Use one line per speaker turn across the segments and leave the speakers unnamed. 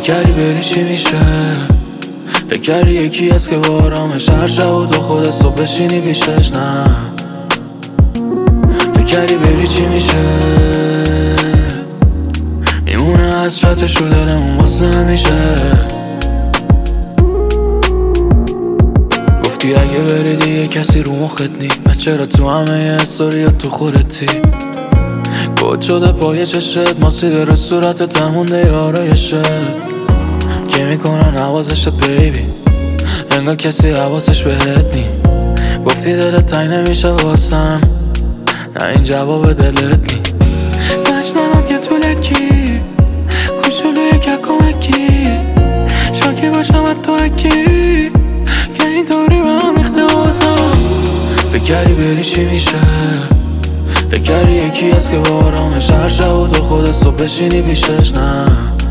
کردی بری چی میشه؟ فکر کردی یکی هست که با آرامش هر شب و تو خودت صبح بشینی پیشش؟ نه فکر کردی بری چی میشه؟ میمونه حسرتش رو دلمون واسه همیشه. گفتی اگه بری دیگه کسی رو مخت نی، پس چرا تو همه استوریات تو خودتی؟ کد شده پای چشت، ماسیده رو صورتت همونده آرایشت که میکنن حواسشت بیبی، انگار کسی حواسش بهت نی. گفتی دلت تنگ نمیشه واسم، نه این جواب دلت نی. نشنمم که تو لکی کوچولوی که کمکی، شاکی باشم از تو اکی که این طوری به هم ریخته واسم. فکر کردی بری چی میشه؟ فکر کردی یکی هست که با آرامش هر شب و تو خودت صبح بشینی پیشش؟ نه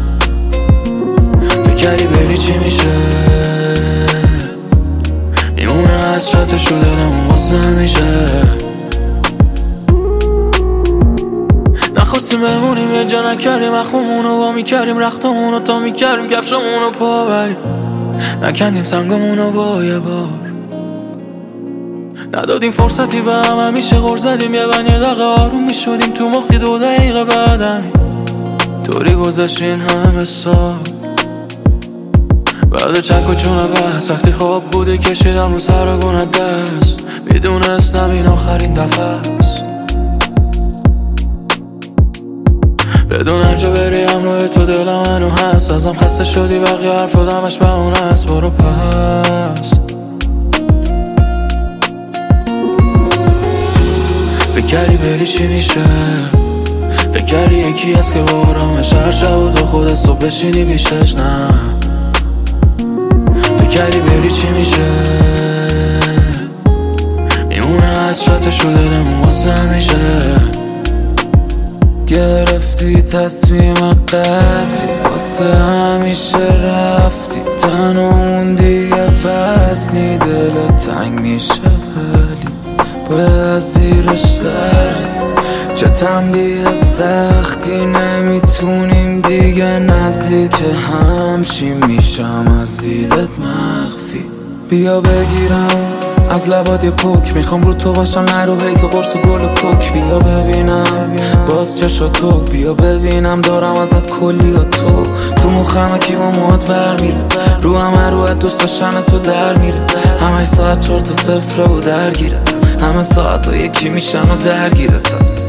فکر کردی بری چی میشه؟ میمونه حسرتش رو دلمون واسه همیشه. نخواستیم بمونیم یه جا نکردیم اخممونو وا میکردیم رختمونو تا میکردیم کفشمونو پا بریم، نکندیم سنگمونو با یه بار، ندادیم فرصتی به هم، همیشه غر زدیم یه بن یه دقیقه آروم میشدیم تو مخی 2 دقیقه بعدمی طوری گذشتین همه سال. بعد چک و چونه بحث وقتی خواب بودی کشیدم رو سر و گونه دست، میدونستم این آخرین دفعه است. بدون هر جا بری همراه تو دلم هنو هست، ازم خسته شدی بقیه حرف دمش به اون هست، برو پس. فکر کردی بری چی میشه؟ فکر کردی یکی هست که با آرامش هر شب و تو خودت صبح بشینی پیشش؟ نه فکر کردی بری چی میشه؟ میمونه حسرتش رو دلمون واسه همیشه.
گرفتی تصمیم قطعی واسه همیشه رفتی، تنها موندی یه فصلی دلت تنگ میشه ولی باید زیرش داری. چه تنبیه سختی نمیتونیم دیگه نزدیک همشیم، میشم از دیدت مخفی. بیا بگیرم از لبات یه پک، میخوام رو تو باشم نرو حیث و قرص و گل و کوک. بیا ببینم باز چشا تو، بیا ببینم دارم ازت کلی و تو مخمه کی با موهات ور میره، رو همه روحت دوست داشتن تو در میره. همه ساعت 4 تا 0 و درگیرتم، همه ساعت ها یکی میشن و درگیرتم.